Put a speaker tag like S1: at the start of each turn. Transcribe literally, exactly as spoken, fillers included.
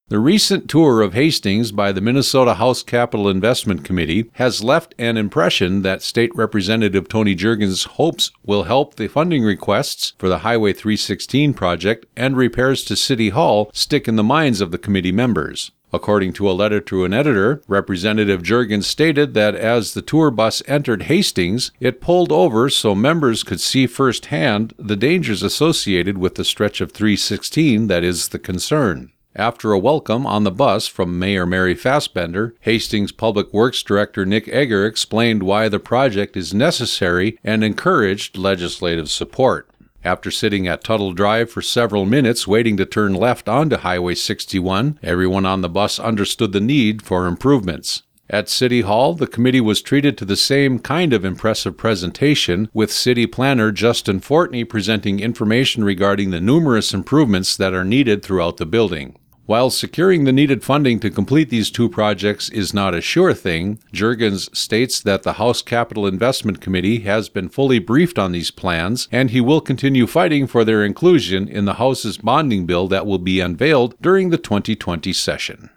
S1: The recent tour of Hastings by the Minnesota House Capital Investment Committee has left an impression that State Representative Tony Jurgens hopes will help the funding requests for the Highway three sixteen project and repairs to City Hall stick in the minds of the committee members. According to a letter to an editor, Representative Jurgens stated that as the tour bus entered Hastings, it pulled over so members could see firsthand the dangers associated with the stretch of three sixteen that is the concern. After a welcome on the bus from Mayor Mary Fassbender, Hastings Public Works Director Nick Egger explained why the project is necessary and encouraged legislative support. After sitting at Tuttle Drive for several minutes waiting to turn left onto Highway sixty-one, everyone on the bus understood the need for improvements. At City Hall, the committee was treated to the same kind of impressive presentation, with City Planner Justin Fortney presenting information regarding the numerous improvements that are needed throughout the building. While securing the needed funding to complete these two projects is not a sure thing, Jurgens states that the House Capital Investment Committee has been fully briefed on these plans, and he will continue fighting for their inclusion in the House's bonding bill that will be unveiled during the twenty twenty session.